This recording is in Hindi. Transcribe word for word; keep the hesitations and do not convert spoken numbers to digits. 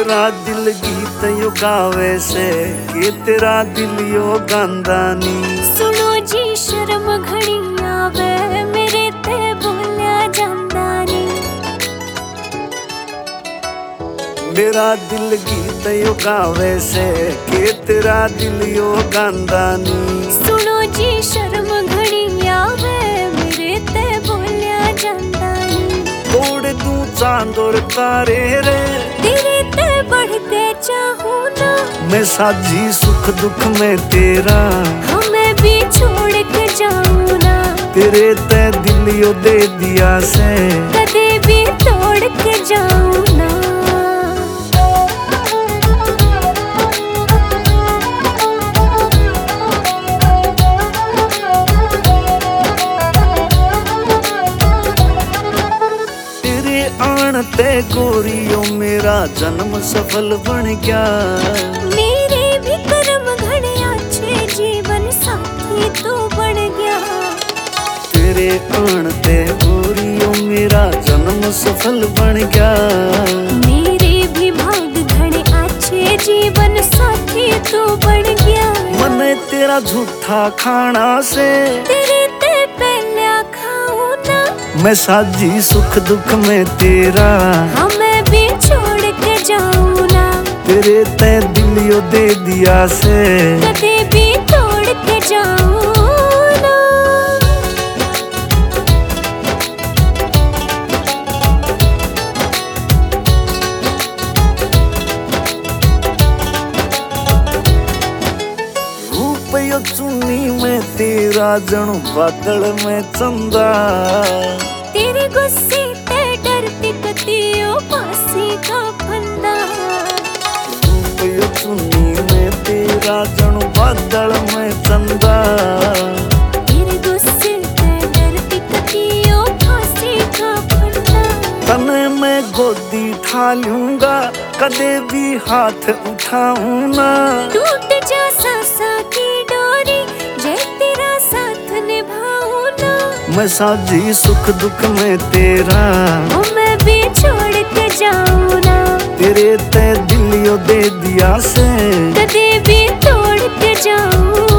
मेरा दिल गीत यो गावे से कि तेरा दिल यो गांदा नी। सुनो जी शर्म घड़ी आवे मेरे ते बोलिया जांदा नी। मेरा दिल गीत यो गावे से कि तेरा दिल यो गांदा नी। सुनो जी शर्म घड़ी आवे मेरे ते बोलिया जांदा नी। तोड़ दूं चांद और तारे रे तेरे ते बढ़ के चाहूं ना। मैं साझी सुख दुख में तेरा हमें भी छोड़ के जाऊं ना। तेरे ते दिल यो दे दिया से कदे भी तोड़ के जाऊं ना। ते गोरियो मेरा जन्म सफल बन गया। मेरे भी कर्म घड़े अच्छे जीवन साथी तो बन गया। तेरे आन ते गोरियो मेरा जन्म सफल बन गया। मेरे भी भाग घड़े अच्छे जीवन साथी तो बन गया। मने तेरा झूठा खाना से तेरे ते पहले खाऊं ना। मैं साझी सुख दुख में तेरा हमें भी छोड़ के जाऊं ना। तेरे ते दिल यो दे दिया से कदे भी तोड़ के जाऊं ना। रूप यो चुनी में तेरा जणु बादल में चंदा। तेरे गुस्से ते डरती कतियो फांसी का फंदा। रूप यो चुनी में तेरा जणु बादल में चंदा। तेरे गुस्से ते डरती कतियो फांसी का फंदा। तने मैं गोदी ठा लूंगा कदे भी हाथ उठाऊं ना। टूट जा सांसा की डोरी जे तेरा साथ निभाऊं ना। मैं साझी सुख दुख में तेरा मैं भी छोड़ के जाऊं ना। तेरे ते दिल यो दे दिया से कदे भी तोड़ के जाऊं